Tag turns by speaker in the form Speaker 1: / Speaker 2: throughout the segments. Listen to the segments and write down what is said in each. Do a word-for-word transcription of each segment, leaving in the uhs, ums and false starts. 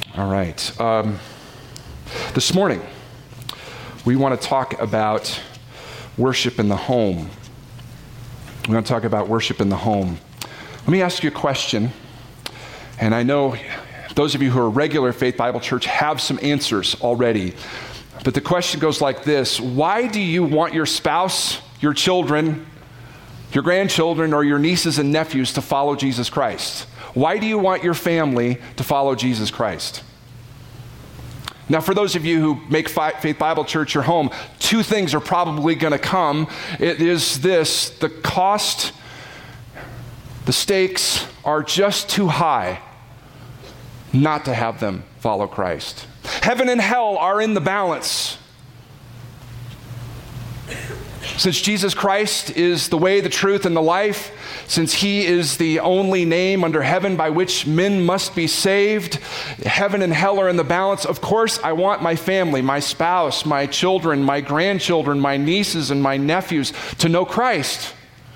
Speaker 1: All right. Um, this morning, we want to talk about worship in the home. We want to talk about worship in the home. Let me ask you a question. And I know those of you who are regular at Faith Bible Church have some answers already. But the question goes like this: why do you want your spouse, your children, your grandchildren, or your nieces and nephews to follow Jesus Christ? Why do you want your family to follow Jesus Christ? Now, for those of you who make Faith Bible Church your home, two things are probably going to come. It is this: the cost, the stakes are just too high not to have them follow Christ. Heaven and hell are in the balance. Since Jesus Christ is the way, the truth, and the life, since he is the only name under heaven by which men must be saved, heaven and hell are in the balance. Of course, I want my family, my spouse, my children, my grandchildren, my nieces, and my nephews to know Christ.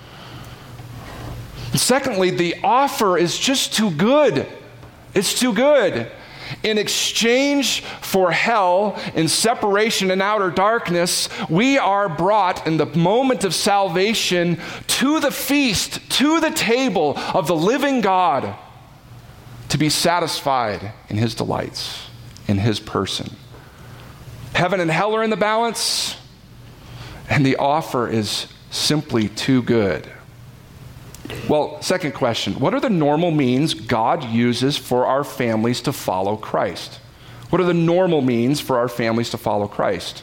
Speaker 1: And secondly, the offer is just too good. It's too good. In exchange for hell and separation and outer darkness, we are brought in the moment of salvation to the feast, to the table of the living God, to be satisfied in his delights, in his person. Heaven and hell are in the balance, and the offer is simply too good. Well, second question, what are the normal means God uses for our families to follow Christ? What are the normal means for our families to follow Christ?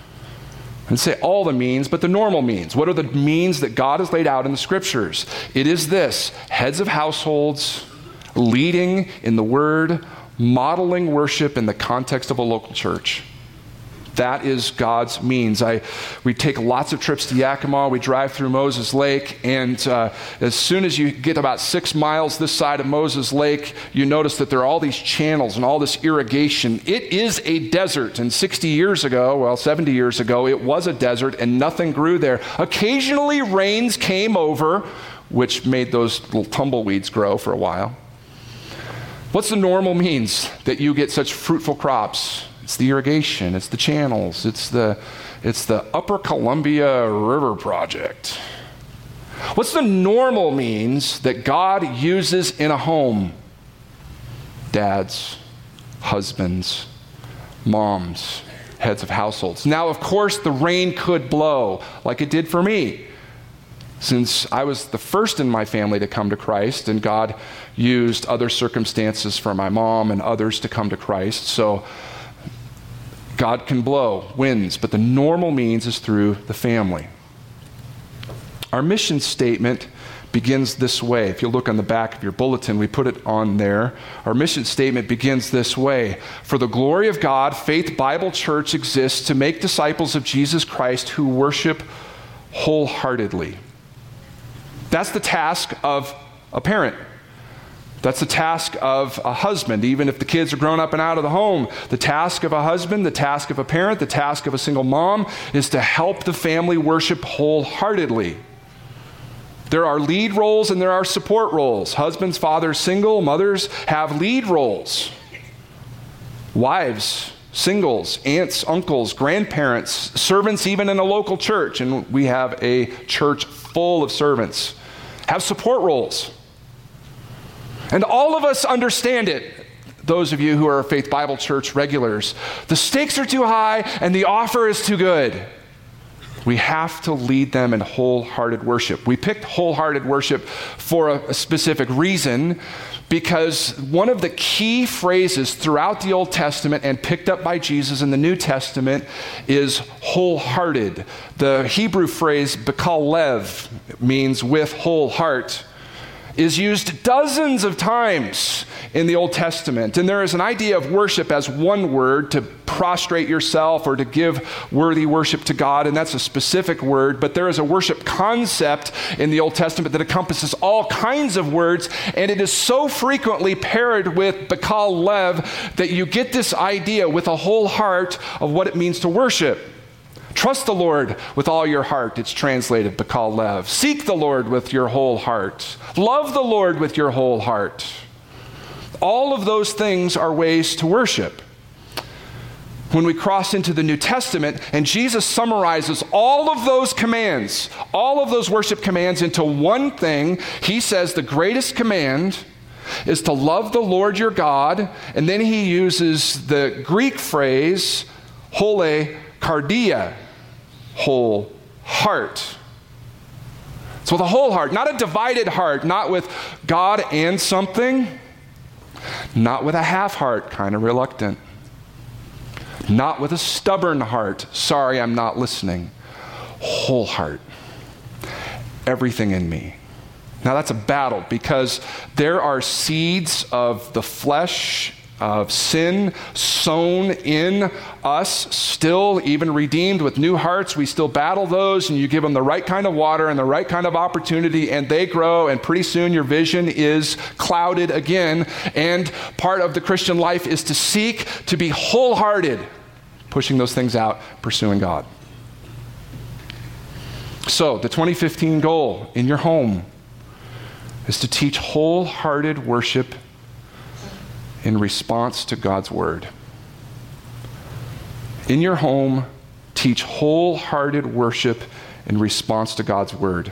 Speaker 1: I didn't say all the means, but the normal means. What are the means that God has laid out in the scriptures? It is this: heads of households, leading in the word, modeling worship in the context of a local church. That is God's means. I, we take lots of trips to Yakima. We drive through Moses Lake, and uh, as soon as you get about six miles this side of Moses Lake, you notice that there are all these channels and all this irrigation. It is a desert, and sixty years ago, well, seventy years ago, it was a desert, and nothing grew there. Occasionally, rains came over, which made those little tumbleweeds grow for a while. What's the normal means that you get such fruitful crops? It's the irrigation, it's the channels, it's the, it's the Upper Columbia River Project. What's the normal means that God uses in a home? Dads, husbands, moms, heads of households. Now, of course, the rain could blow like it did for me, since I was the first in my family to come to Christ, and God used other circumstances for my mom and others to come to Christ. So God can blow winds, but the normal means is through the family. Our mission statement begins this way. If you look on the back of your bulletin, we put it on there. Our mission statement begins this way: for the glory of God, Faith Bible Church exists to make disciples of Jesus Christ who worship wholeheartedly. That's the task of a parent. That's the task of a husband, even if the kids are grown up and out of the home. The task of a husband, the task of a parent, the task of a single mom is to help the family worship wholeheartedly. There are lead roles and there are support roles. Husbands, fathers, single, mothers have lead roles. Wives, singles, aunts, uncles, grandparents, servants, even in a local church, and we have a church full of servants, have support roles. And all of us understand it. Those of you who are Faith Bible Church regulars, the stakes are too high and the offer is too good. We have to lead them in wholehearted worship. We picked wholehearted worship for a, a specific reason, because one of the key phrases throughout the Old Testament and picked up by Jesus in the New Testament is wholehearted. The Hebrew phrase b'kal lev means with whole heart, is used dozens of times in the Old Testament. And there is an idea of worship as one word, to prostrate yourself or to give worthy worship to God, and that's a specific word. But there is a worship concept in the Old Testament that encompasses all kinds of words, and it is so frequently paired with b'kal lev that you get this idea with a whole heart of what it means to worship. Trust the Lord with all your heart, it's translated b'kal lev. Seek the Lord with your whole heart. Love the Lord with your whole heart. All of those things are ways to worship. When we cross into the New Testament and Jesus summarizes all of those commands, all of those worship commands into one thing, he says the greatest command is to love the Lord your God, and then he uses the Greek phrase, hole kardia, whole heart. So with a whole heart, not a divided heart, not with God and something, not with a half heart, kind of reluctant. Not with a stubborn heart, sorry, I'm not listening. Whole heart. Everything in me. Now that's a battle because there are seeds of the flesh, of sin sown in us, still even redeemed with new hearts. We still battle those, and you give them the right kind of water and the right kind of opportunity, and they grow, and pretty soon your vision is clouded again. And part of the Christian life is to seek to be wholehearted, pushing those things out, pursuing God. So the twenty fifteen goal in your home is to teach wholehearted worship in response to God's word. In your home, teach wholehearted worship in response to God's word.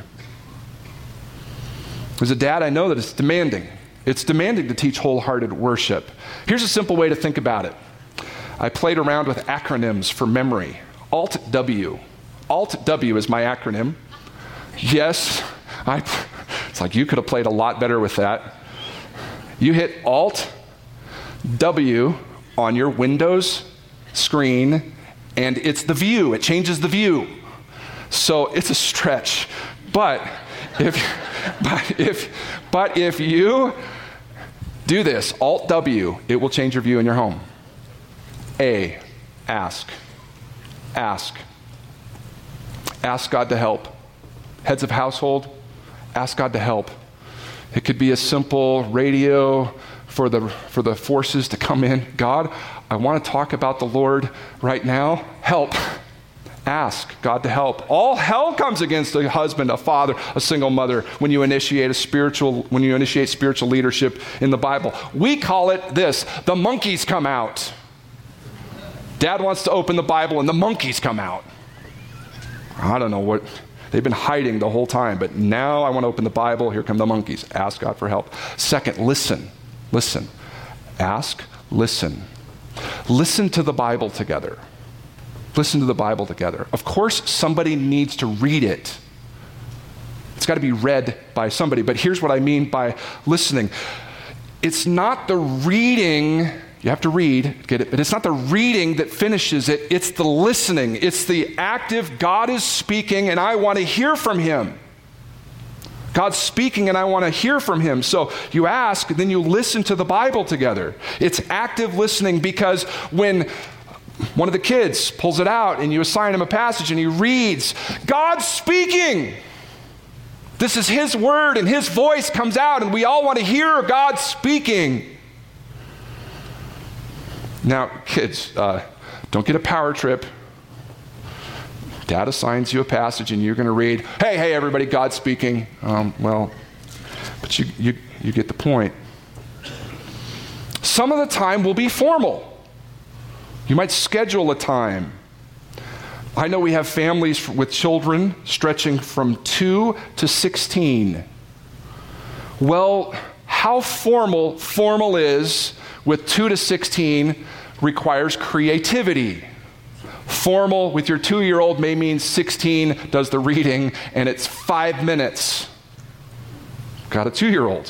Speaker 1: As a dad, I know that it's demanding. It's demanding to teach wholehearted worship. Here's a simple way to think about it. I played around with acronyms for memory. Alt W. Alt W is my acronym. Yes, I, it's like you could have played a lot better with that. You hit Alt W on your Windows screen, and it's the view. It changes the view. So it's a stretch. But if, but if, but if you do this, Alt W, it will change your view in your home. A, ask. Ask. Ask God to help. Heads of household, ask God to help. It could be a simple radio for the for the forces to come in. God, I want to talk about the Lord right now. Help. Ask God to help. All hell comes against a husband, a father, a single mother when you initiate a spiritual when you initiate spiritual leadership in the Bible. We call it this: the monkeys come out. Dad wants to open the Bible and the monkeys come out. I don't know what they've been hiding the whole time, but now I want to open the Bible. Here come the monkeys. Ask God for help. Second, listen. Listen. Ask, listen. Listen to the Bible together. Listen to the Bible together. Of course, somebody needs to read it. It's got to be read by somebody, but here's what I mean by listening. It's not the reading. You have to read, get it, but it's not the reading that finishes it. It's the listening. It's the active, God is speaking and I want to hear from him. God's speaking and I want to hear from him. So you ask, then you listen to the Bible together. It's active listening because when one of the kids pulls it out and you assign him a passage and he reads, God's speaking. This is his word and his voice comes out and we all want to hear God speaking. Now, kids, uh, don't get a power trip. Dad assigns you a passage and you're going to read, hey, hey, everybody, God's speaking. Um, well, but you, you, you get the point. Some of the time will be formal. You might schedule a time. I know we have families with children stretching from two to sixteen. Well, how formal formal is with two to sixteen requires creativity. Formal with your two-year-old may mean sixteen does the reading and it's five minutes. Got a two-year-old.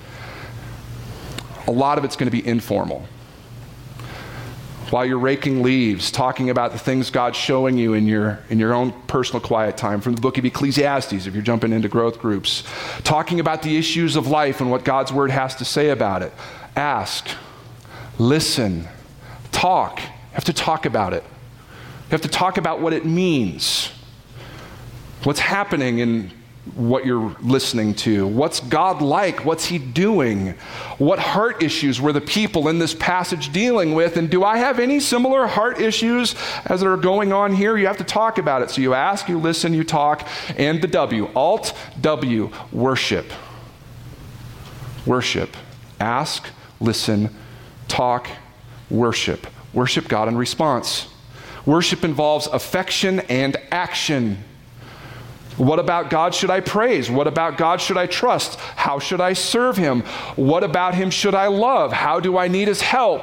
Speaker 1: A lot of it's going to be informal. While you're raking leaves, talking about the things God's showing you in your in your own personal quiet time, from the book of Ecclesiastes, if you're jumping into growth groups, talking about the issues of life and what God's word has to say about it. Ask, listen, talk. You have to talk about it. You have to talk about what it means. What's happening in what you're listening to? What's God like? What's he doing? What heart issues were the people in this passage dealing with? And do I have any similar heart issues as that are going on here? You have to talk about it. So you ask, you listen, you talk, and the W, Alt W, worship. Worship. Ask, listen, talk, worship. Worship God in response. Worship involves affection and action. What about God should I praise? What about God should I trust? How should I serve him? What about him should I love? How do I need his help?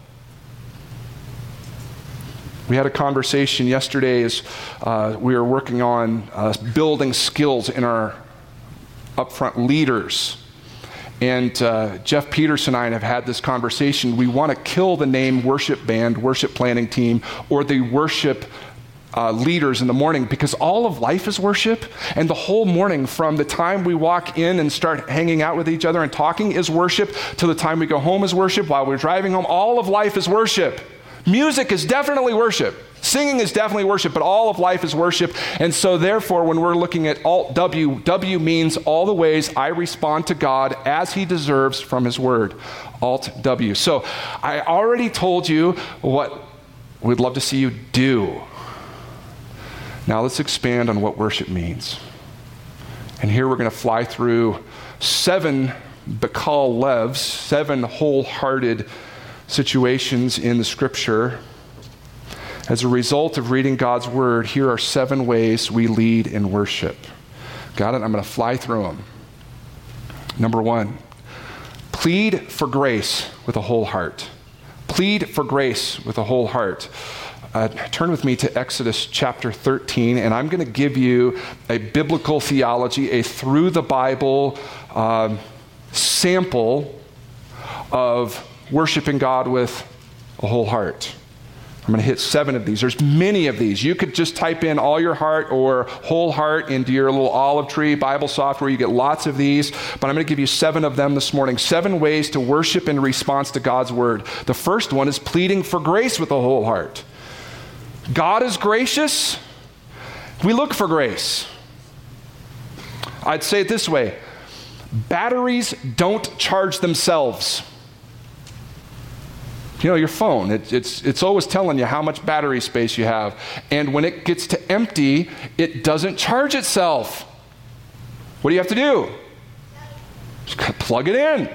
Speaker 1: We had a conversation yesterday as uh, we were working on uh, building skills in our upfront leaders. And uh, Jeff Peterson and I have had this conversation. We want to kill the name worship band, worship planning team, or the worship uh, leaders in the morning, because all of life is worship. And the whole morning, from the time we walk in and start hanging out with each other and talking, is worship, to the time we go home is worship. While we're driving home, all of life is worship. Music is definitely worship. Singing is definitely worship, but all of life is worship. And so therefore, when we're looking at Alt W, W means all the ways I respond to God as he deserves from his word. Alt W. So I already told you what we'd love to see you do. Now let's expand on what worship means. And here we're going to fly through seven B'kal Levs, seven wholehearted situations in the scripture. As a result of reading God's word, here are seven ways we lead in worship. Got it? I'm going to fly through them. Number one, plead for grace with a whole heart. Plead for grace with a whole heart. Uh, turn with me to Exodus chapter thirteen, and I'm going to give you a biblical theology, a through the Bible uh, sample of worshiping God with a whole heart. I'm going to hit seven of these. There's many of these. You could just type in all your heart or whole heart into your little olive tree Bible software. You get lots of these, but I'm going to give you seven of them this morning. Seven ways to worship in response to God's word. The first one is pleading for grace with a whole heart. God is gracious. We look for grace. I'd say it this way. Batteries don't charge themselves. You know, your phone, it, it's, it's always telling you how much battery space you have. And when it gets to empty, it doesn't charge itself. What do you have to do? Just plug it in.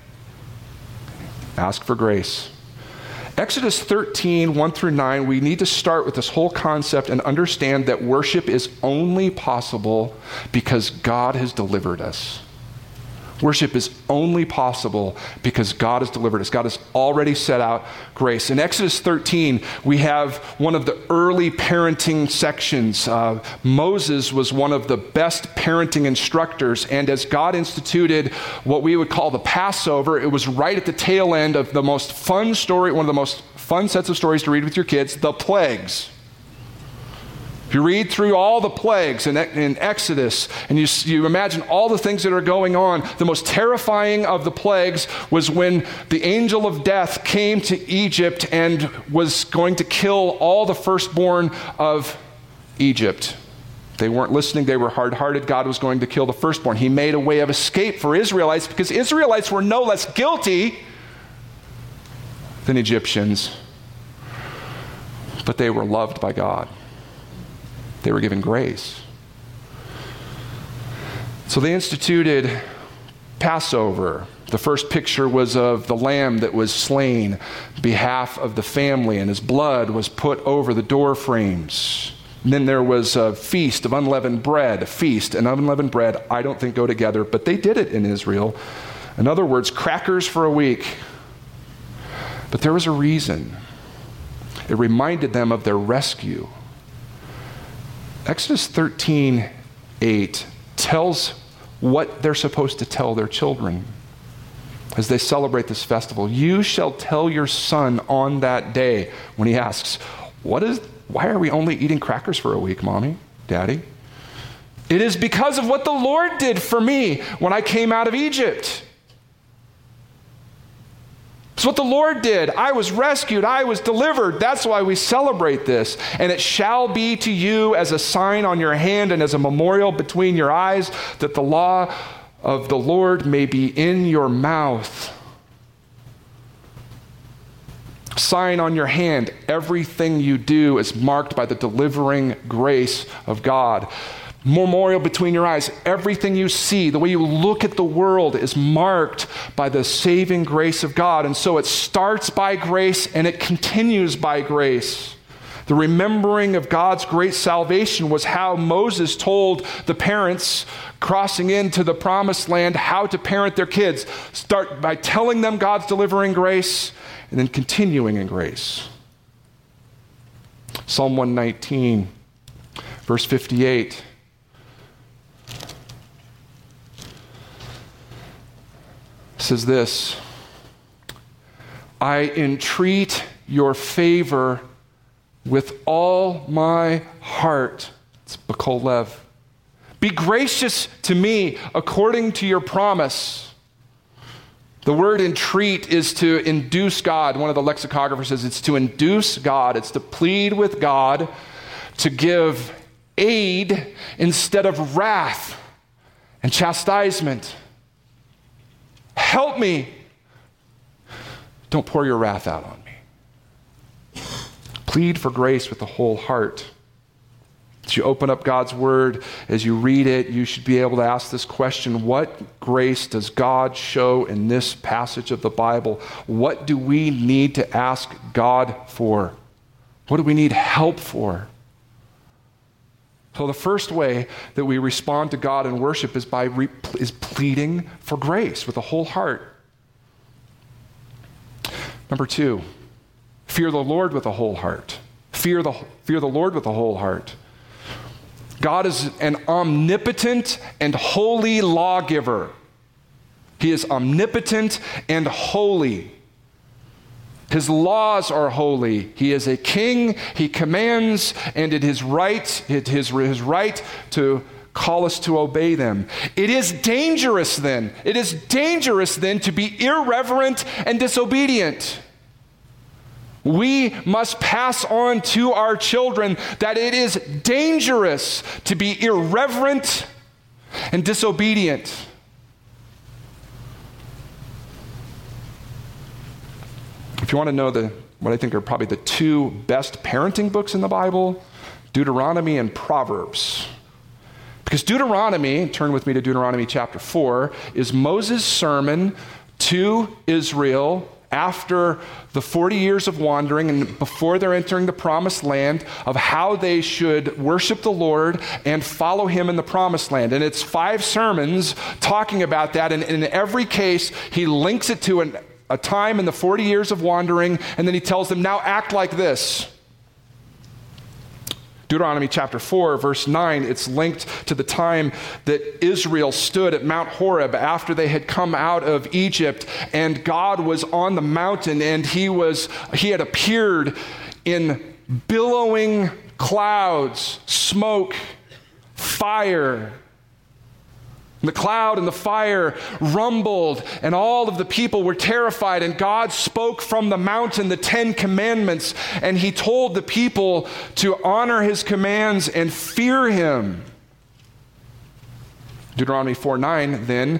Speaker 1: Ask for grace. Exodus thirteen, one through nine, we need to start with this whole concept and understand that worship is only possible because God has delivered us. Worship is only possible because God has delivered us. God has already set out grace. In Exodus thirteen, we have one of the early parenting sections. Uh, Moses was one of the best parenting instructors, and as God instituted what we would call the Passover, it was right at the tail end of the most fun story, one of the most fun sets of stories to read with your kids, the plagues. If you read through all the plagues in, in Exodus, and you, you imagine all the things that are going on, the most terrifying of the plagues was when the angel of death came to Egypt and was going to kill all the firstborn of Egypt. They weren't listening. They were hard-hearted. God was going to kill the firstborn. He made a way of escape for Israelites because Israelites were no less guilty than Egyptians, but they were loved by God. They were given grace. So they instituted Passover. The first picture was of the lamb that was slain on behalf of the family, and his blood was put over the door frames. And then there was a feast of unleavened bread. A feast and unleavened bread, I don't think go together, but they did it in Israel. In other words, crackers for a week. But there was a reason. It reminded them of their rescue. Exodus thirteen eight tells what they're supposed to tell their children as they celebrate this festival. You shall tell your son on that day, when he asks, "What is? Why are we only eating crackers for a week, Mommy, Daddy? It is because of what the Lord did for me when I came out of Egypt. It's what the Lord did. I was rescued. I was delivered. That's why we celebrate this. And it shall be to you as a sign on your hand and as a memorial between your eyes, that the law of the Lord may be in your mouth." Sign on your hand. Everything you do is marked by the delivering grace of God. memorial between your eyes. Everything you see, the way you look at the world is marked by the saving grace of God. And so it starts by grace and it continues by grace. The remembering of God's great salvation was how Moses told the parents crossing into the promised land how to parent their kids. Start by telling them God's delivering grace and then continuing in grace. Psalm one nineteen, verse fifty-eight. Says this, I entreat your favor with all my heart. It's B'kol Lev. Be gracious to me according to your promise. The word entreat is to induce God. One of the lexicographers says it's to induce God. It's to plead with God to give aid instead of wrath and chastisement. Help me. Don't pour your wrath out on me. Plead for grace with the whole heart. As you open up God's word, as you read it, you should be able to ask this question: what grace does God show in this passage of the Bible? What do we need to ask God for? What do we need help for? So the first way that we respond to God in worship is by re- is pleading for grace with a whole heart. Number two, fear the Lord with a whole heart. Fear the, fear the Lord with a whole heart. God is an omnipotent and holy lawgiver. He is omnipotent and holy. His laws are holy. He is a king. He commands, and it is right, it is his right to call us to obey them. It is dangerous then. It is dangerous then to be irreverent and disobedient. We must pass on to our children that it is dangerous to be irreverent and disobedient. If you want to know the what I think are probably the two best parenting books in the Bible, Deuteronomy and Proverbs. Because Deuteronomy, turn with me to Deuteronomy chapter four, is Moses' sermon to Israel after the forty years of wandering and before they're entering the promised land, of how they should worship the Lord and follow him in the promised land. And it's five sermons talking about that. And in every case, he links it to an a time in the forty years of wandering, and then he tells them, now act like this. Deuteronomy chapter four, verse nine, it's linked to the time that Israel stood at Mount Horeb after they had come out of Egypt, and God was on the mountain, and he was he had appeared in billowing clouds, smoke, fire. The cloud and the fire rumbled, and all of the people were terrified, and God spoke from the mountain the Ten Commandments, and he told the people to honor his commands and fear him. Deuteronomy four nine, then,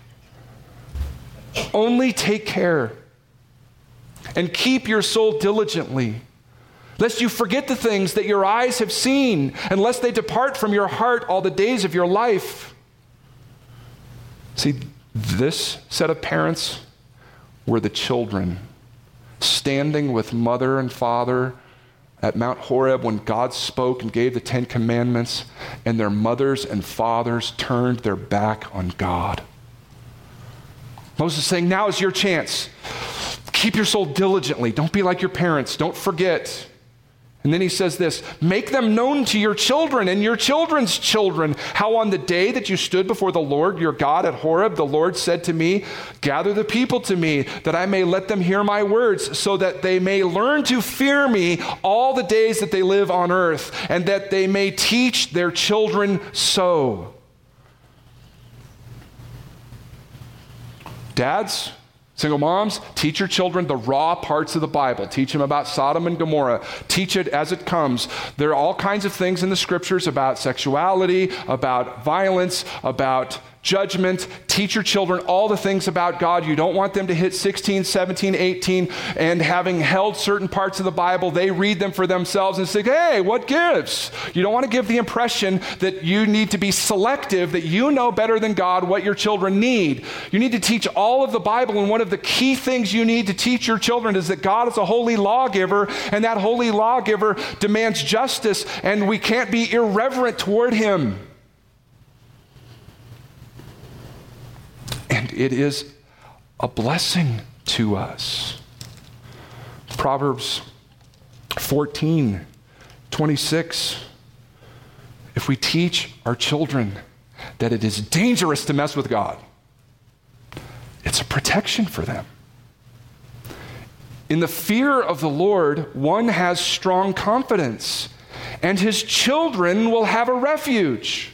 Speaker 1: only take care and keep your soul diligently, lest you forget the things that your eyes have seen, and lest they depart from your heart all the days of your life. See, this set of parents were the children standing with mother and father at Mount Horeb when God spoke and gave the Ten Commandments, and their mothers and fathers turned their back on God. Moses is saying, now is your chance. Keep your soul diligently. Don't be like your parents. Don't forget. And then he says this, make them known to your children and your children's children, how on the day that you stood before the Lord your God at Horeb, the Lord said to me, gather the people to me, that I may let them hear my words, so that they may learn to fear me all the days that they live on earth, and that they may teach their children so. Dads, single moms, teach your children the raw parts of the Bible. Teach them about Sodom and Gomorrah. Teach it as it comes. There are all kinds of things in the scriptures about sexuality, about violence, about judgment. Teach your children all the things about God. You don't want them to hit sixteen, seventeen, eighteen, and having held certain parts of the Bible, they read them for themselves and say, hey, what gives? You don't want to give the impression that you need to be selective, that you know better than God what your children need. You need to teach all of the Bible, and one of the key things you need to teach your children is that God is a holy lawgiver, and that holy lawgiver demands justice, and we can't be irreverent toward him. And it is a blessing to us. Proverbs fourteen, twenty-six. If we teach our children that it is dangerous to mess with God, it's a protection for them. In the fear of the Lord, one has strong confidence, and his children will have a refuge.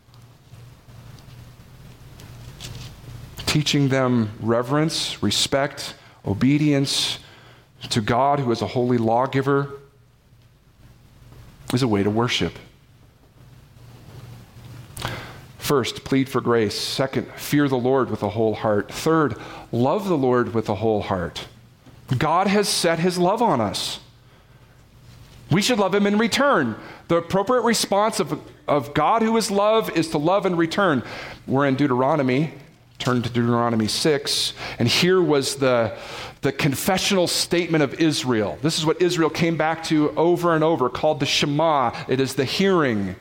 Speaker 1: Teaching them reverence, respect, obedience to God, who is a holy lawgiver, is a way to worship. First, plead for grace. Second, fear the Lord with a whole heart. Third, love the Lord with a whole heart. God has set his love on us. We should love him in return. The appropriate response of, of God, who is love, is to love in return. We're in Deuteronomy. Turn to Deuteronomy six, and here was the, the confessional statement of Israel. This is what Israel came back to over and over, called the Shema. It is the hearing.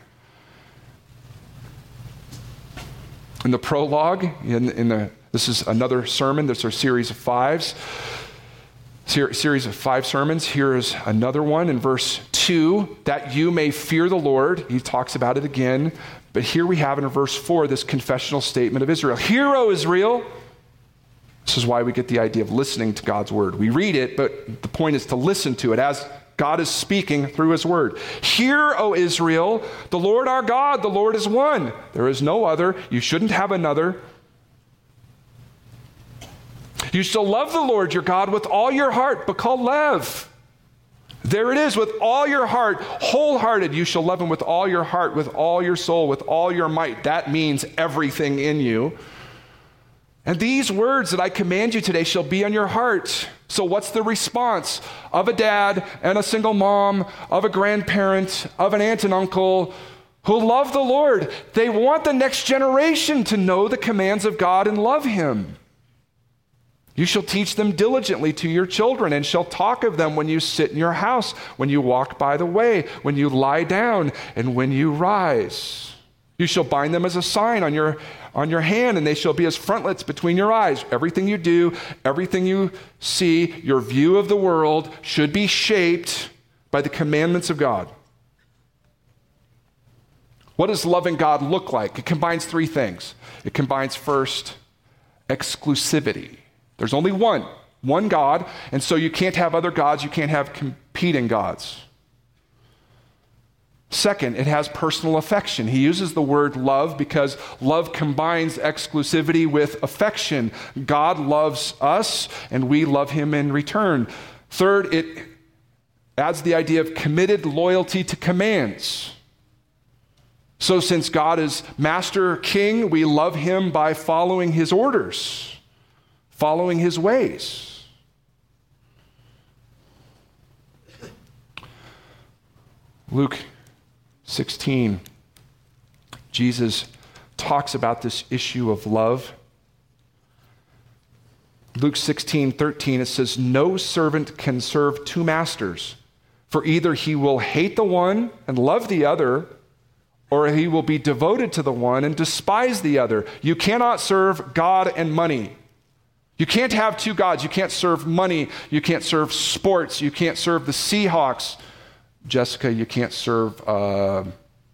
Speaker 1: In the prologue, in, in the this is another sermon. There's a series of fives. Ser- series of five sermons. Here is another one in verse two, that you may fear the Lord. He talks about it again. But here we have in verse four this confessional statement of Israel. Hear, O Israel. This is why we get the idea of listening to God's word. We read it, but the point is to listen to it as God is speaking through his word. Hear, O Israel, the Lord our God, the Lord is one. There is no other. You shouldn't have another. You shall love the Lord your God with all your heart, B'kol lev. There it is, with all your heart, wholehearted. You shall love him with all your heart, with all your soul, with all your might. That means everything in you. And these words that I command you today shall be on your heart. So what's the response of a dad and a single mom, of a grandparent, of an aunt and uncle who love the Lord? They want the next generation to know the commands of God and love him. You shall teach them diligently to your children, and shall talk of them when you sit in your house, when you walk by the way, when you lie down, and when you rise. You shall bind them as a sign on your, on your hand, and they shall be as frontlets between your eyes. Everything you do, everything you see, your view of the world should be shaped by the commandments of God. What does loving God look like? It combines three things. It combines, first, exclusivity. There's only one, one God, and so you can't have other gods, you can't have competing gods. Second, it has personal affection. He uses the word love because love combines exclusivity with affection. God loves us, and we love him in return. Third, it adds the idea of committed loyalty to commands. So since God is master king, we love him by following his orders, following his ways. Luke sixteen, Jesus talks about this issue of love. Luke sixteen, thirteen, it says, no servant can serve two masters, for either he will hate the one and love the other, or he will be devoted to the one and despise the other. You cannot serve God and money. You can't have two gods. You can't serve money. You can't serve sports. You can't serve the Seahawks. Jessica, you can't serve uh,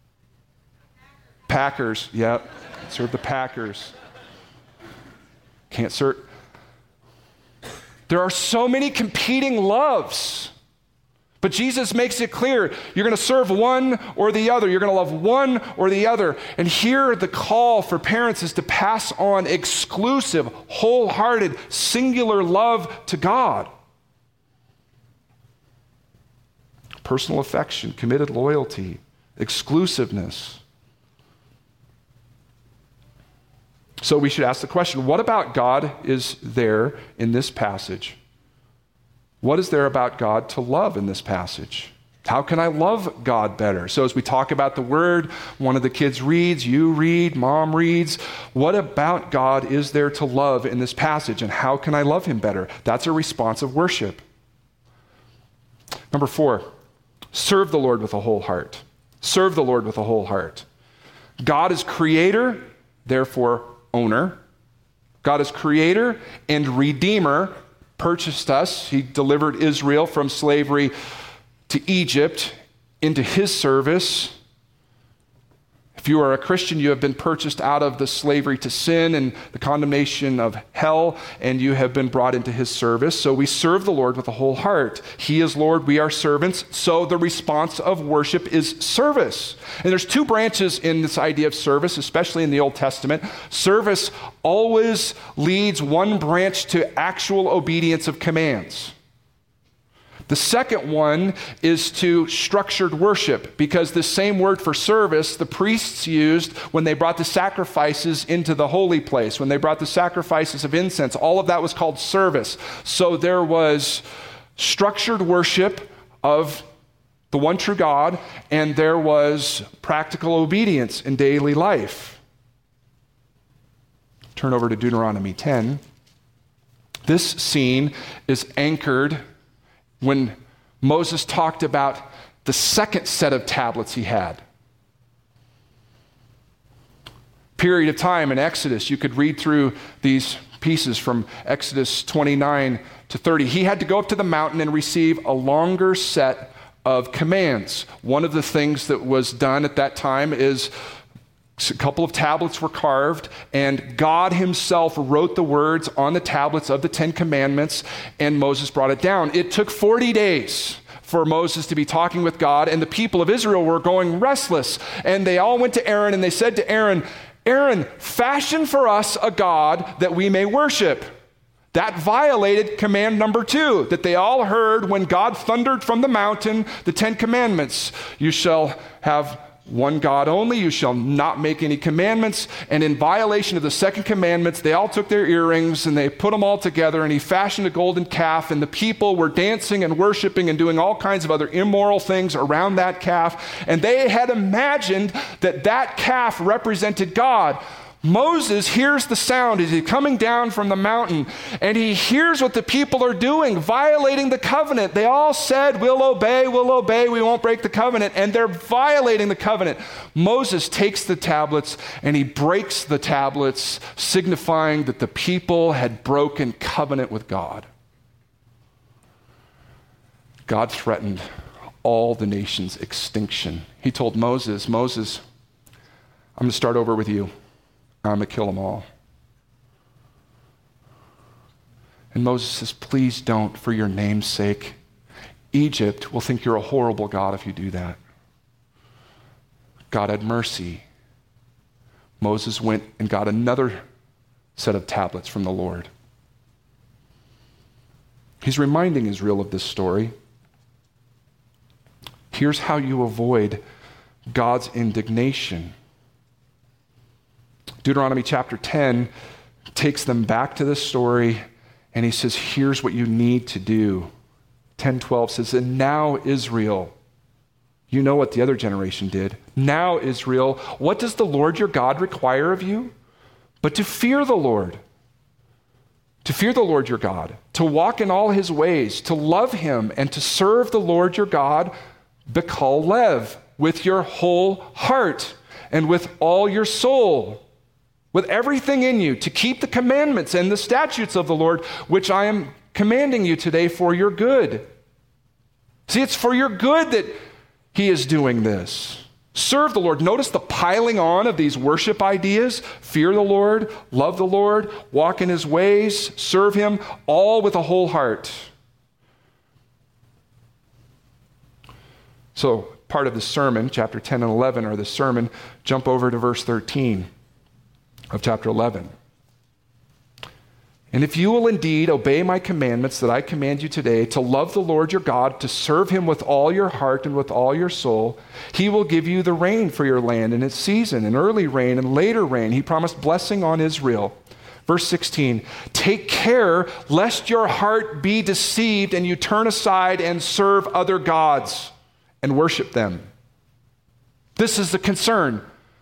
Speaker 1: Packers. Yeah, serve the Packers. Can't serve. There are so many competing loves. But Jesus makes it clear, you're going to serve one or the other. You're going to love one or the other. And here the call for parents is to pass on exclusive, wholehearted, singular love to God. Personal affection, committed loyalty, exclusiveness. So we should ask the question, what about God is there in this passage? What is there about God to love in this passage? How can I love God better? So as we talk about the word, one of the kids reads, you read, mom reads. What about God is there to love in this passage, and how can I love him better? That's a response of worship. Number four, serve the Lord with a whole heart. Serve the Lord with a whole heart. God is creator, therefore owner. God is creator and redeemer, purchased us. He delivered Israel from slavery to Egypt into his service. If you are a Christian, you have been purchased out of the slavery to sin and the condemnation of hell, and you have been brought into his service. So we serve the Lord with a whole heart. He is Lord, we are servants. So the response of worship is service. And there's two branches in this idea of service, especially in the Old Testament. Service always leads one branch to actual obedience of commands. The second one is to structured worship, because the same word for service the priests used when they brought the sacrifices into the holy place, when they brought the sacrifices of incense. All of that was called service. So there was structured worship of the one true God, and there was practical obedience in daily life. Turn over to Deuteronomy ten. This scene is anchored when Moses talked about the second set of tablets he had. Period of time in Exodus, you could read through these pieces from Exodus twenty-nine to thirty. He had to go up to the mountain and receive a longer set of commands. One of the things that was done at that time is a couple of tablets were carved, and God himself wrote the words on the tablets of the Ten Commandments, and Moses brought it down. It took forty days for Moses to be talking with God, and the people of Israel were going restless. And they all went to Aaron, and they said to Aaron, Aaron, fashion for us a God that we may worship. That violated command number two that they all heard when God thundered from the mountain, the Ten Commandments. You shall have one God only, you shall not make any commandments. And in violation of the second commandments, they all took their earrings and they put them all together, and he fashioned a golden calf, and the people were dancing and worshiping and doing all kinds of other immoral things around that calf. And they had imagined that that calf represented God. Moses hears the sound as he's coming down from the mountain, and he hears what the people are doing, violating the covenant. They all said, we'll obey, we'll obey, we won't break the covenant, and they're violating the covenant. Moses takes the tablets and he breaks the tablets, signifying that the people had broken covenant with God. God threatened all the nations' extinction. He told Moses, Moses, I'm going to start over with you. I'm going to kill them all. And Moses says, please don't, for your name's sake. Egypt will think you're a horrible God if you do that. God had mercy. Moses went and got another set of tablets from the Lord. He's reminding Israel of this story. Here's how you avoid God's indignation. Deuteronomy chapter ten takes them back to this story, and he says, here's what you need to do. ten twelve says, and now Israel, you know what the other generation did. Now Israel, what does the Lord your God require of you? But to fear the Lord, to fear the Lord your God, to walk in all his ways, to love him, and to serve the Lord your God, b'kol lev, with your whole heart, and with all your soul, with everything in you, to keep the commandments and the statutes of the Lord, which I am commanding you today for your good. See, it's for your good that he is doing this. Serve the Lord. Notice the piling on of these worship ideas. Fear the Lord, love the Lord, walk in his ways, serve him, all with a whole heart. So part of the sermon, chapter ten and eleven, or the sermon, jump over to verse thirteen of chapter eleven. And if you will indeed obey my commandments that I command you today, to love the Lord your God, to serve him with all your heart and with all your soul, he will give you the rain for your land in its season, and early rain and later rain. He promised blessing on Israel. Verse sixteen, take care lest your heart be deceived and you turn aside and serve other gods and worship them. This is the concern.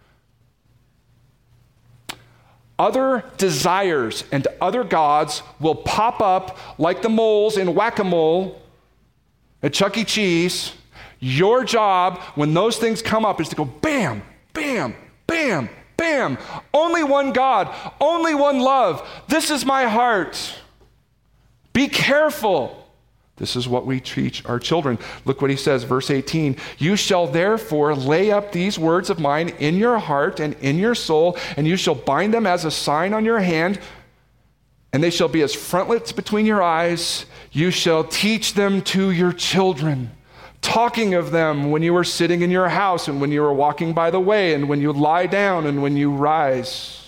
Speaker 1: Other desires and other gods will pop up like the moles in Whack-A-Mole at Chuck E. Cheese. Your job when those things come up is to go bam, bam, bam, bam. Only one God, only one love. This is my heart. Be careful. This is what we teach our children. Look what he says, verse eighteen. You shall therefore lay up these words of mine in your heart and in your soul, and you shall bind them as a sign on your hand, and they shall be as frontlets between your eyes. You shall teach them to your children, talking of them when you are sitting in your house and when you are walking by the way and when you lie down and when you rise.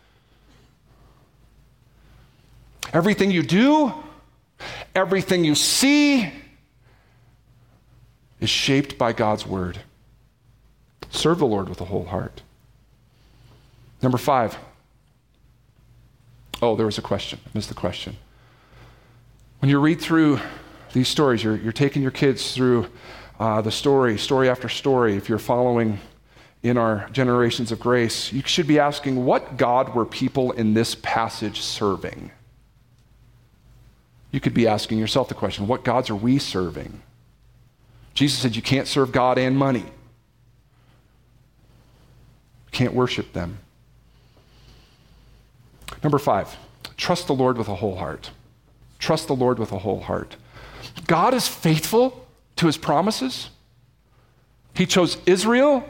Speaker 1: Everything you do, everything you see is shaped by God's word. Serve the Lord with a whole heart. Number five. Oh, there was a question. I missed the question. When you read through these stories, you're, you're taking your kids through uh, the story, story after story. If you're following in our Generations of Grace, you should be asking, what God were people in this passage serving? You could be asking yourself the question, what gods are we serving? Jesus said you can't serve God and money. You can't worship them. Number five, trust the Lord with a whole heart. Trust the Lord with a whole heart. God is faithful to his promises. He chose Israel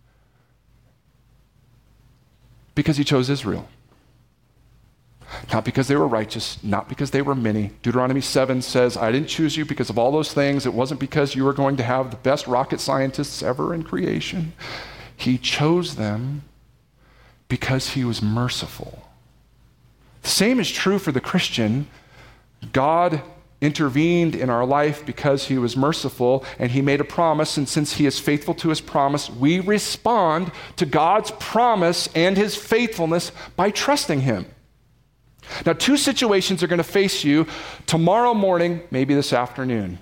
Speaker 1: because he chose Israel. Not because they were righteous, not because they were many. Deuteronomy seven says, I didn't choose you because of all those things. It wasn't because you were going to have the best rocket scientists ever in creation. He chose them because he was merciful. The same is true for the Christian. God intervened in our life because he was merciful and he made a promise, and since he is faithful to his promise, we respond to God's promise and his faithfulness by trusting him. Now, two situations are going to face you tomorrow morning, maybe this afternoon.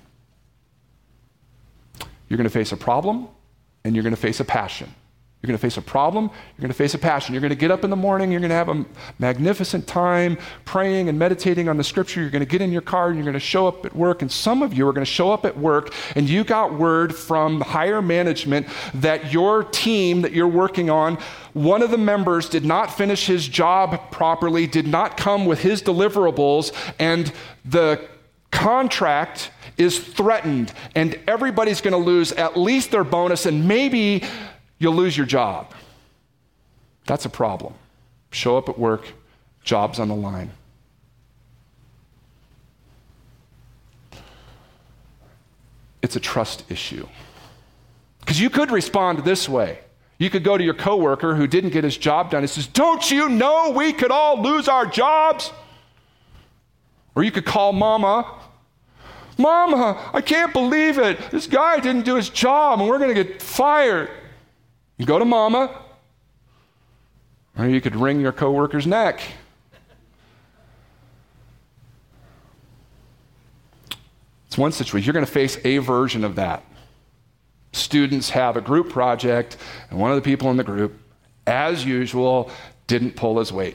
Speaker 1: You're going to face a problem and you're going to face a passion. You're going to face a problem, you're going to face a passion. You're going to get up in the morning, you're going to have a magnificent time praying and meditating on the scripture. You're going to get in your car and you're going to show up at work. And some of you are going to show up at work and you got word from higher management that your team that you're working on, one of the members did not finish his job properly, did not come with his deliverables, and the contract is threatened, and everybody's going to lose at least their bonus, and maybe you'll lose your job. That's a problem. Show up at work, job's on the line. It's a trust issue. Because you could respond this way. You could go to your coworker who didn't get his job done and says, don't you know we could all lose our jobs? Or you could call mama. Mama, I can't believe it. This guy didn't do his job and we're going to get fired. You go to mama, or you could wring your coworker's neck. It's one situation. You're going to face a version of that. Students have a group project, and one of the people in the group, as usual, didn't pull his weight.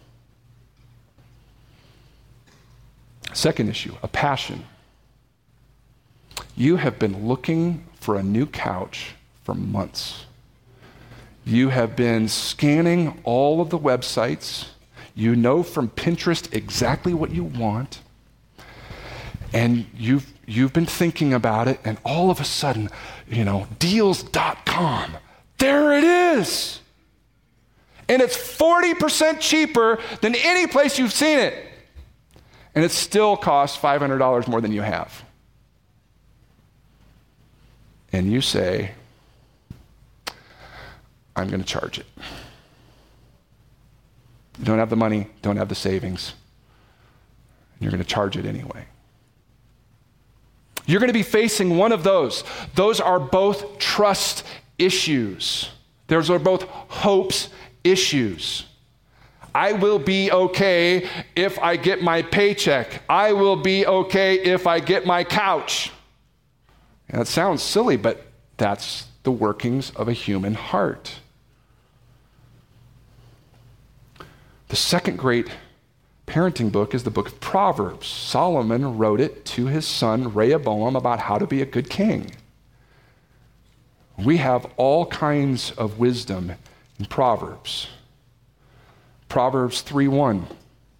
Speaker 1: Second issue, a passion. You have been looking for a new couch for months. You have been scanning all of the websites. You know from Pinterest exactly what you want. And you've you've been thinking about it, and all of a sudden, you know, deals dot com, there it is. And it's forty percent cheaper than any place you've seen it. And it still costs five hundred dollars more than you have. And you say, I'm going to charge it. You don't have the money, don't have the savings. and you're going to charge it anyway. You're going to be facing one of those. Those are both trust issues. Those are both hopes issues. I will be okay if I get my paycheck. I will be okay if I get my couch. And that sounds silly, but that's the workings of a human heart. The second great parenting book is the book of Proverbs. Solomon wrote it to his son Rehoboam about how to be a good king. We have all kinds of wisdom in Proverbs. Proverbs three one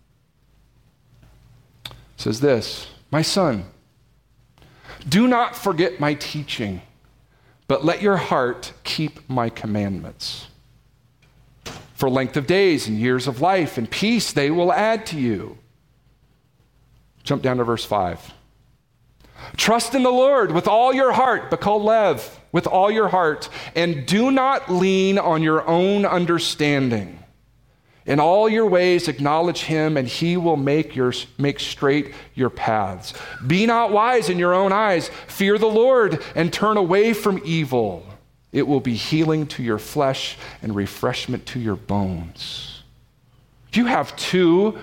Speaker 1: says this, "My son, do not forget my teaching, but let your heart keep my commandments. For length of days and years of life and peace they will add to you." Jump down to verse five. "Trust in the Lord with all your heart," Bakol Lev, "with all your heart, and do not lean on your own understanding. In all your ways acknowledge him, and he will make your make straight your paths. Be not wise in your own eyes. Fear the Lord and turn away from evil. It will be healing to your flesh and refreshment to your bones." You have two,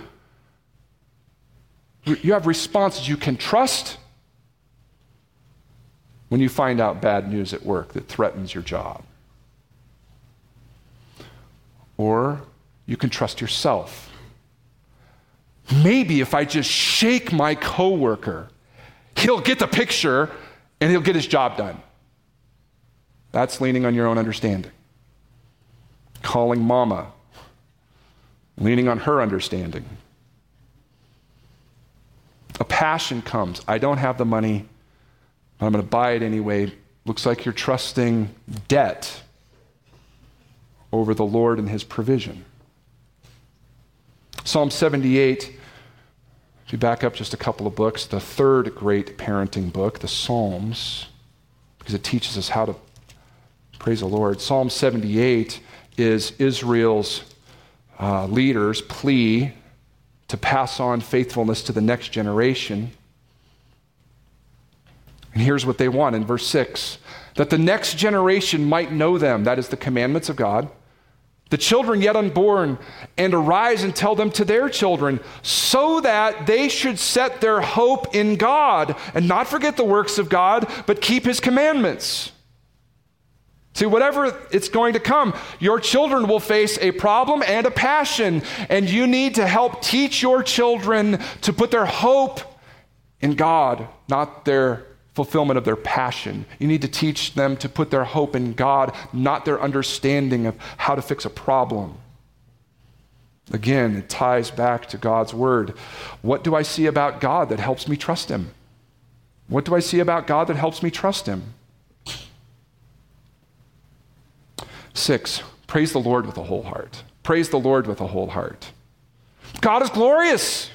Speaker 1: you have responses. You can trust when you find out bad news at work that threatens your job. Or you can trust yourself. Maybe if I just shake my coworker, he'll get the picture and he'll get his job done. That's leaning on your own understanding. Calling mama, leaning on her understanding. A passion comes. I don't have the money, but I'm going to buy it anyway. Looks like you're trusting debt over the Lord and his provision. Psalm seventy-eight, if you back up just a couple of books, the third great parenting book, the Psalms, because it teaches us how to praise the Lord. Psalm seventy-eight is Israel's uh, leaders' plea to pass on faithfulness to the next generation. And here's what they want in verse six, "That the next generation might know them," that is the commandments of God, "the children yet unborn, and arise and tell them to their children, so that they should set their hope in God and not forget the works of God, but keep his commandments." See, whatever it's going to come, your children will face a problem and a passion, and you need to help teach your children to put their hope in God, not their fulfillment of their passion. You need to teach them to put their hope in God, not their understanding of how to fix a problem. Again, it ties back to God's word. What do I see about God that helps me trust him? What do I see about God that helps me trust him? Six, praise the Lord with a whole heart. Praise the Lord with a whole heart. God is glorious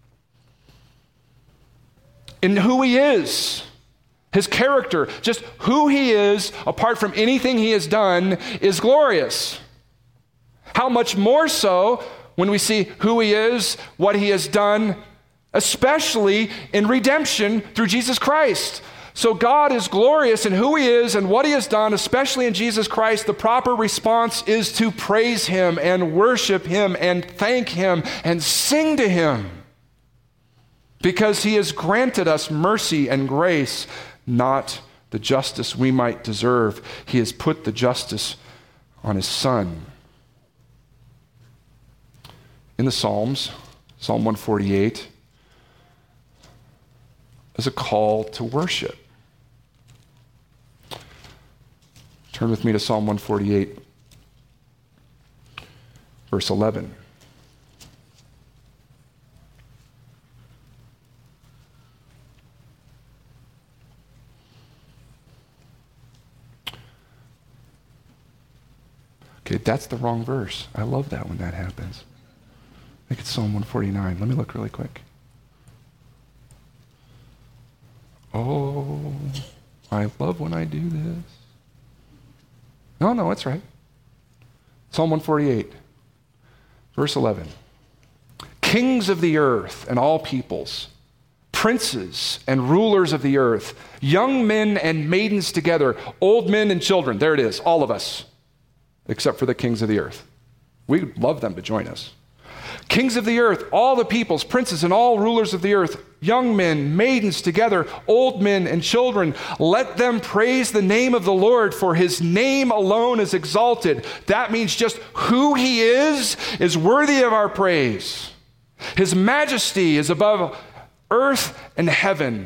Speaker 1: in who he is. His character, just who he is, apart from anything he has done, is glorious. How much more so when we see who he is, what he has done, especially in redemption through Jesus Christ. So God is glorious in who he is and what he has done, especially in Jesus Christ. The proper response is to praise him and worship him and thank him and sing to him, because he has granted us mercy and grace, not the justice we might deserve. He has put the justice on his Son. In the Psalms, Psalm one forty-eight is a call to worship. Turn with me to Psalm one forty-eight, verse eleven. Okay, that's the wrong verse. I love that when that happens. I think it's Psalm one forty-nine. Let me look really quick. Oh, I love when I do this. No, no, it's right. Psalm one forty-eight, verse eleven. kings of the earth and all peoples, princes and rulers of the earth, young men and maidens together, old men and children. There it is, all of us, except for the kings of the earth. We'd love them to join us. Kings of the earth, all the peoples, princes and all rulers of the earth, young men, maidens together, old men and children, let them praise the name of the Lord, for his name alone is exalted. That means just who he is is worthy of our praise. His majesty is above earth and heaven.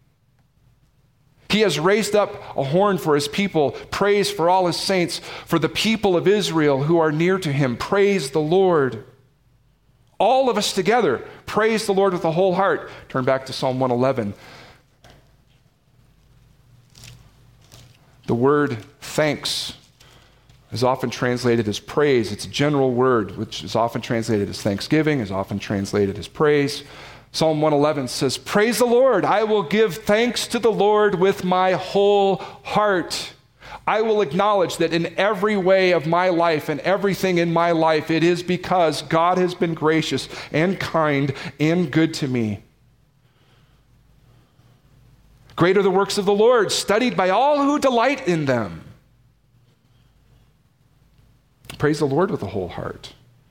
Speaker 1: He has raised up a horn for his people, praise for all his saints, for the people of Israel who are near to him. Praise the Lord. All of us together, praise the Lord with a whole heart. Turn back to Psalm one eleven. The word thanks is often translated as praise. It's a general word, which is often translated as thanksgiving, is often translated as praise. Psalm one eleven says, praise the Lord. I will give thanks to the Lord with my whole heart. I will acknowledge that in every way of my life and everything in my life, it is because God has been gracious and kind and good to me. Great are the works of the Lord, studied by all who delight in them. Praise the Lord with a whole heart.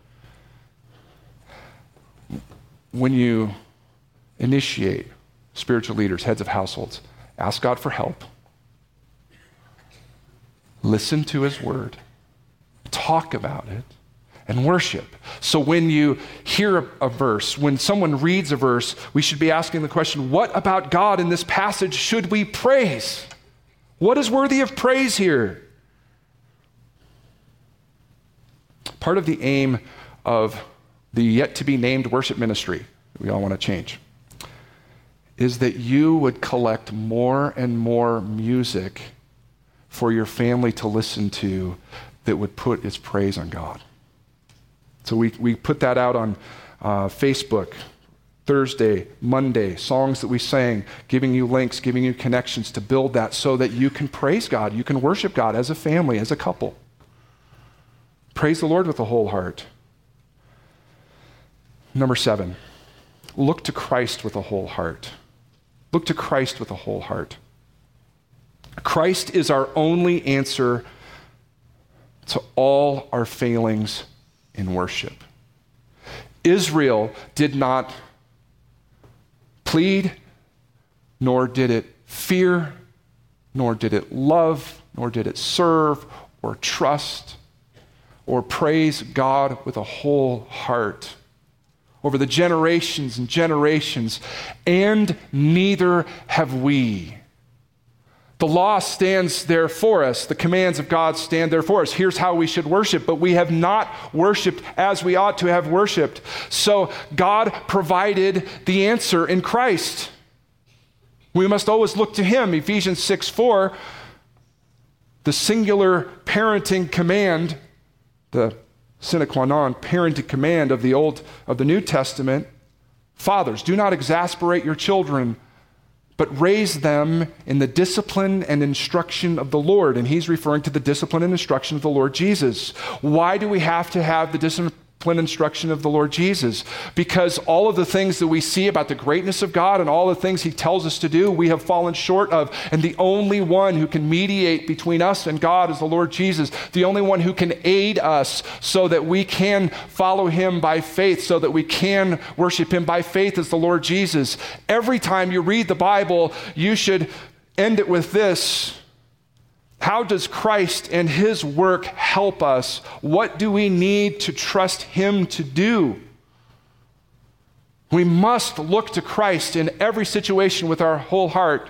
Speaker 1: When you initiate spiritual leaders, heads of households, ask God for help. Listen to his word, talk about it, and worship. So when you hear a, a verse, when someone reads a verse, we should be asking the question, what about God in this passage should we praise? What is worthy of praise here? Part of the aim of the yet-to-be-named worship ministry that we all want to change is that you would collect more and more music for your family to listen to that would put its praise on God. So we, we put that out on uh, Facebook, Thursday, Monday, songs that we sang, giving you links, giving you connections to build that so that you can praise God, you can worship God as a family, as a couple. Praise the Lord with a whole heart. Number seven, look to Christ with a whole heart. Look to Christ with a whole heart. Christ is our only answer to all our failings in worship. Israel did not plead, nor did it fear, nor did it love, nor did it serve or trust or praise God with a whole heart over the generations and generations, and neither have we. The law stands there for us. The commands of God stand there for us. Here's how we should worship, but we have not worshiped as we ought to have worshiped. So God provided the answer in Christ. We must always look to him. Ephesians six four, the singular parenting command, the sine qua non parenting command of the Old, of the New Testament. Fathers, do not exasperate your children, but raise them in the discipline and instruction of the Lord. And he's referring to the discipline and instruction of the Lord Jesus. Why do we have to have the discipline and instruction of the Lord Jesus? Because all of the things that we see about the greatness of God and all the things he tells us to do, we have fallen short of. And the only one who can mediate between us and God is the Lord Jesus. The only one who can aid us so that we can follow him by faith, so that we can worship him by faith is the Lord Jesus. Every time you read the Bible, you should end it with this. How does Christ and his work help us? What do we need to trust him to do? We must look to Christ in every situation with our whole heart.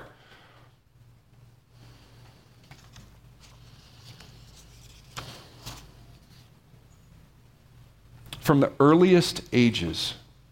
Speaker 1: From the earliest ages,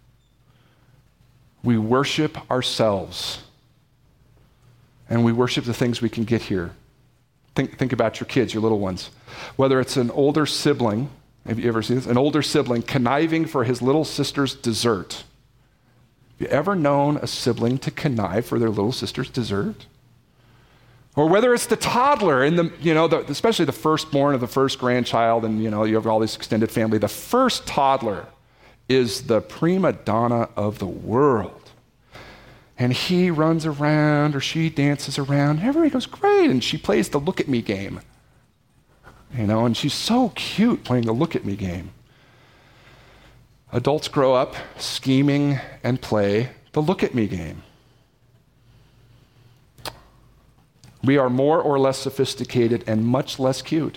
Speaker 1: we worship ourselves and we worship the things we can get here. Think, think about your kids, your little ones. Whether it's an older sibling, have you ever seen this? An older sibling conniving for his little sister's dessert. Have you ever known a sibling to connive for their little sister's dessert? Or whether it's the toddler, in the, you know, the, especially the firstborn or the first grandchild, and you know, you have all this extended family. The first toddler is the prima donna of the world. And he runs around or she dances around. And everybody goes, great. And she plays the look at me game. You know, and she's so cute playing the look at me game. Adults grow up scheming and play the look at me game. We are more or less sophisticated and much less cute.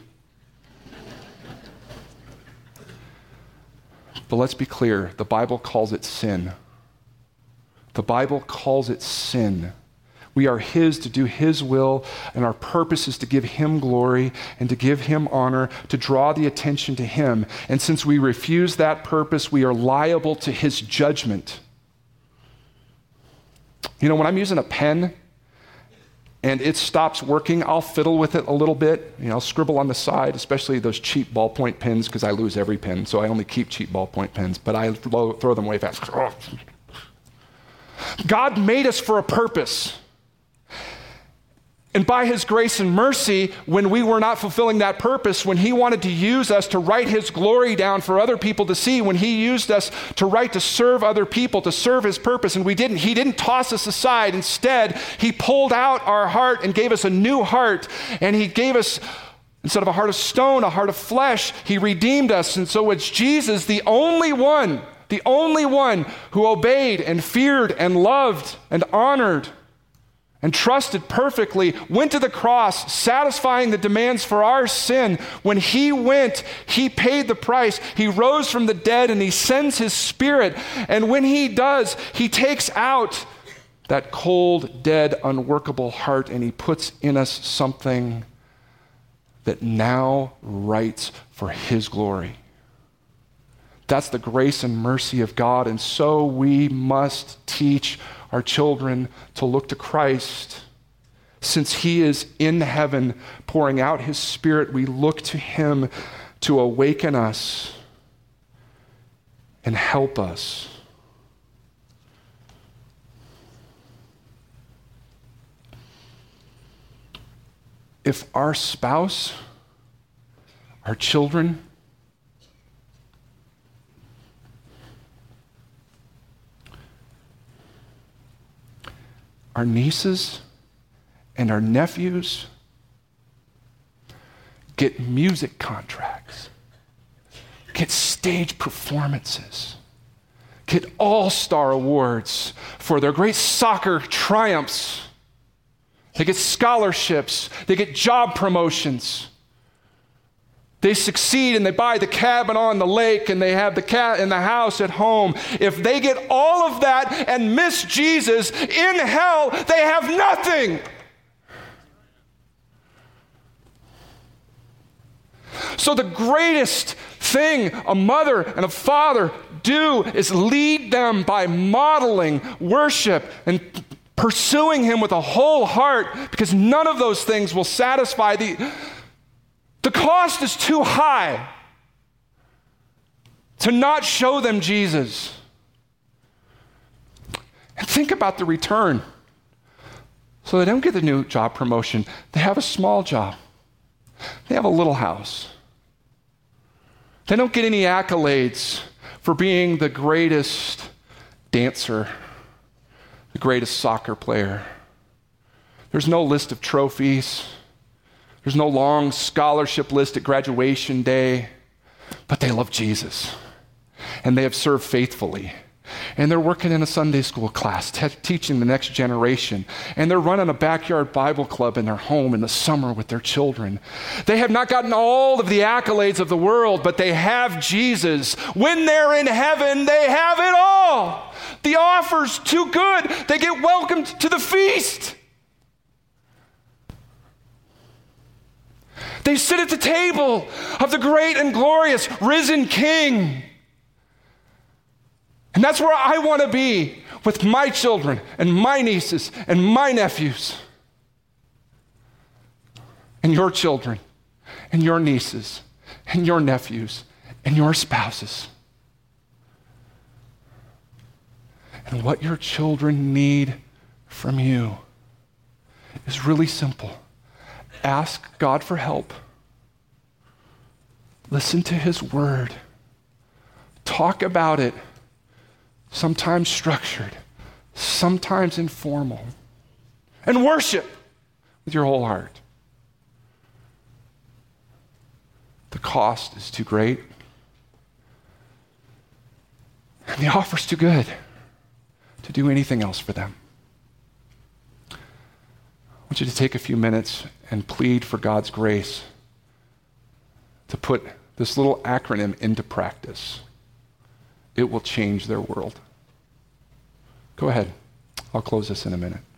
Speaker 1: But let's be clear, the Bible calls it sin. The Bible calls it sin. We are His to do His will, and our purpose is to give Him glory and to give Him honor, to draw the attention to Him. And since we refuse that purpose, we are liable to His judgment. You know, when I'm using a pen and it stops working, I'll fiddle with it a little bit. You know, I'll scribble on the side, especially those cheap ballpoint pens, because I lose every pen, so I only keep cheap ballpoint pens, but I throw them away fast. God made us for a purpose. And by His grace and mercy, when we were not fulfilling that purpose, when He wanted to use us to write His glory down for other people to see, when He used us to write to serve other people, to serve His purpose, and we didn't, He didn't toss us aside. Instead, He pulled out our heart and gave us a new heart. And He gave us, instead of a heart of stone, a heart of flesh. He redeemed us. And so it's Jesus, the only one, the only one who obeyed and feared and loved and honored and trusted perfectly, went to the cross, satisfying the demands for our sin. When He went, He paid the price. He rose from the dead and He sends His Spirit. And when He does, He takes out that cold, dead, unworkable heart and He puts in us something that now writes for His glory. That's the grace and mercy of God. And so we must teach our children to look to Christ. Since He is in heaven pouring out His Spirit, we look to Him to awaken us and help us. If our spouse, our children, our nieces and our nephews get music contracts, get stage performances, get all-star awards for their great soccer triumphs. They get scholarships, they get job promotions. They succeed and they buy the cabin on the lake and they have the cat in the house at home. If they get all of that and miss Jesus, in hell, they have nothing. So the greatest thing a mother and a father do is lead them by modeling worship and pursuing Him with a whole heart, because none of those things will satisfy. The The cost is too high to not show them Jesus. And think about the return. So they don't get the new job promotion. They have a small job. They have a little house. They don't get any accolades for being the greatest dancer, the greatest soccer player. There's no list of trophies. There's no long scholarship list at graduation day, but they love Jesus, and they have served faithfully, and they're working in a Sunday school class, te- teaching the next generation, and they're running a backyard Bible club in their home in the summer with their children. They have not gotten all of the accolades of the world, but they have Jesus. When they're in heaven, they have it all. The offer's too good. They get welcomed to the feast. They sit at the table of the great and glorious risen King. And that's where I want to be with my children and my nieces and my nephews and your children and your nieces and your nephews and your spouses. And what your children need from you is really simple. Ask God for help. Listen to His word. talk about it, sometimes structured, sometimes informal, and worship with your whole heart. The cost is too great, and the offer's too good to do anything else for them. I want you to take a few minutes and plead for God's grace to put this little acronym into practice. It will change their world. Go ahead. I'll close this in a minute.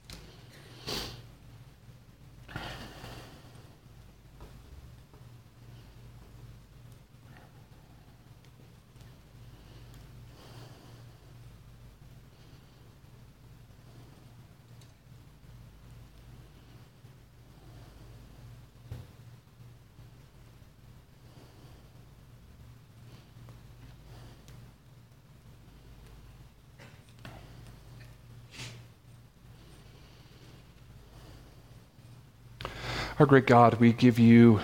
Speaker 1: Our great God, we give you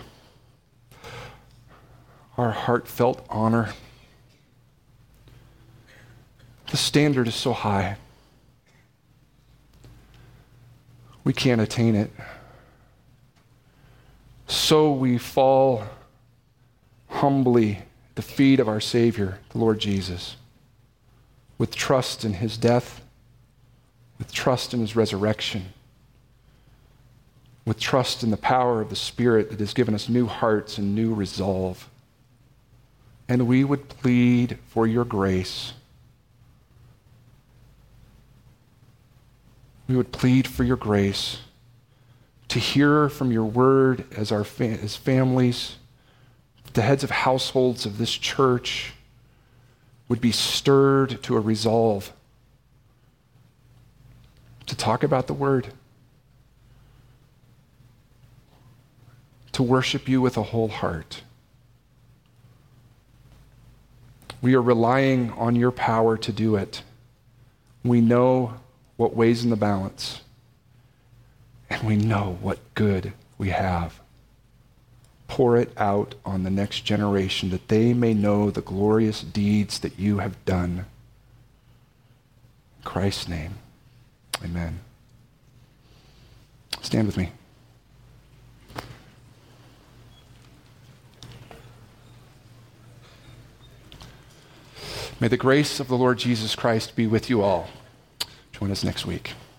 Speaker 1: our heartfelt honor. The standard is so high. We can't attain it. So we fall humbly at the feet of our Savior, the Lord Jesus, with trust in his death, with trust in his resurrection, with trust in the power of the Spirit that has given us new hearts and new resolve. And we would plead for your grace. We would plead for your grace to hear from your word as our fa- as families, the heads of households of this church would be stirred to a resolve to talk about the word, to worship you with a whole heart. We are relying on your power to do it. We know what weighs in the balance, and we know what good we have. Pour it out on the next generation that they may know the glorious deeds that you have done. In Christ's name, amen. Stand with me. May the grace of the Lord Jesus Christ be with you all. Join us next week.